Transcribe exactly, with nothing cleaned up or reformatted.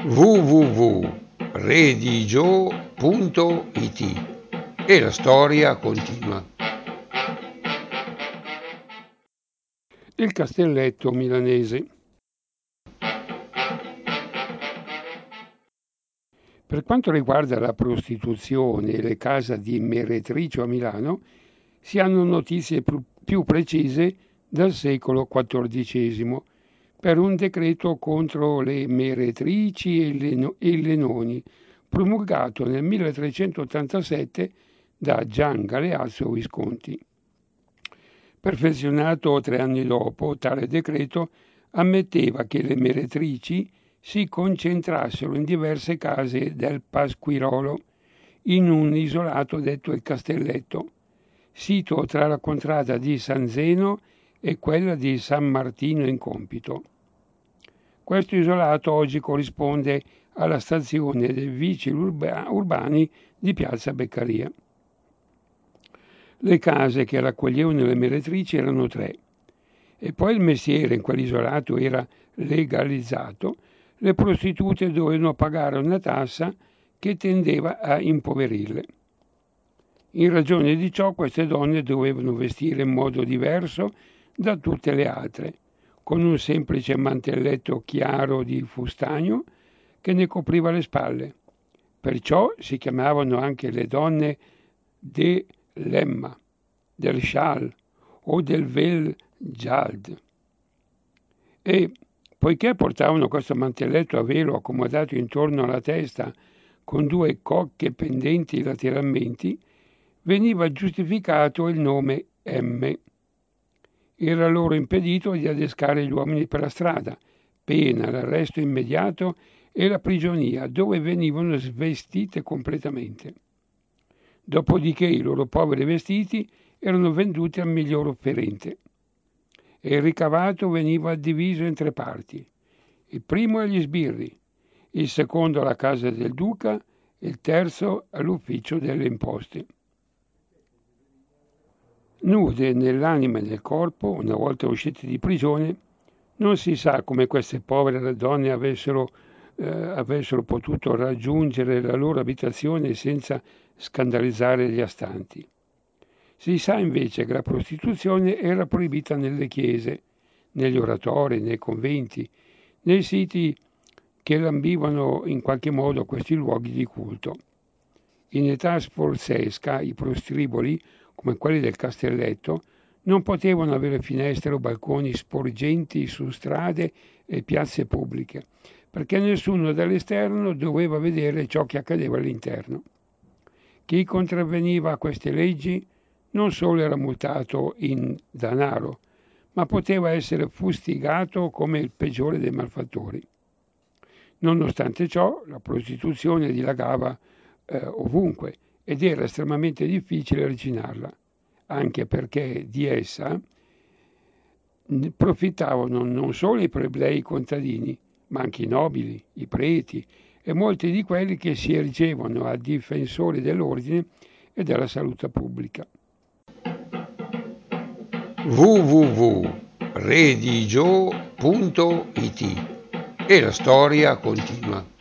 w w w punto redigio punto it e la storia continua. Il castelletto milanese. Per quanto riguarda la prostituzione e le case di meretricio a Milano, si hanno notizie più precise dal secolo quattordicesimo, per un decreto contro le meretrici e i lenoni, promulgato nel milletrecentottantasette da Gian Galeazzo Visconti. Perfezionato tre anni dopo, tale decreto ammetteva che le meretrici si concentrassero in diverse case del Pasquirolo, in un isolato detto il Castelletto, sito tra la contrada di San Zeno e quella di San Martino in Compito. Questo isolato oggi corrisponde alla stazione dei vigili urbani di Piazza Beccaria. Le case che raccoglievano le meretrici erano tre, e poi il mestiere in quell'isolato era legalizzato. Le prostitute dovevano pagare una tassa che tendeva a impoverirle. In ragione di ciò, queste donne dovevano vestire in modo diverso da tutte le altre, con un semplice mantelletto chiaro di fustagno che ne copriva le spalle. Perciò si chiamavano anche le donne de lemma, del scial o del vel giald. E poiché portavano questo mantelletto a velo accomodato intorno alla testa con due cocche pendenti lateralmente, veniva giustificato il nome M. Era loro impedito di adescare gli uomini per la strada, pena l'arresto immediato e la prigionia, dove venivano svestite completamente. Dopodiché i loro poveri vestiti erano venduti al miglior offerente e il ricavato veniva diviso in tre parti: il primo agli sbirri, il secondo alla casa del duca e il terzo all'ufficio delle imposte. Nude nell'anima e nel corpo, una volta uscite di prigione, non si sa come queste povere donne avessero, eh, avessero potuto raggiungere la loro abitazione senza scandalizzare gli astanti. Si sa invece che la prostituzione era proibita nelle chiese, negli oratori, nei conventi, nei siti che lambivano in qualche modo questi luoghi di culto. In età sforzesca i prostriboli, come quelli del Castelletto, non potevano avere finestre o balconi sporgenti su strade e piazze pubbliche, perché nessuno dall'esterno doveva vedere ciò che accadeva all'interno. Chi contravveniva a queste leggi non solo era multato in danaro, ma poteva essere fustigato come il peggiore dei malfattori. Nonostante ciò, la prostituzione dilagava eh, ovunque ed era estremamente difficile arginarla, anche perché di essa profittavano non solo i plebei contadini, ma anche i nobili, i preti e molti di quelli che si ergevano a difensori dell'ordine e della salute pubblica. w w w punto redigio punto it e la storia continua.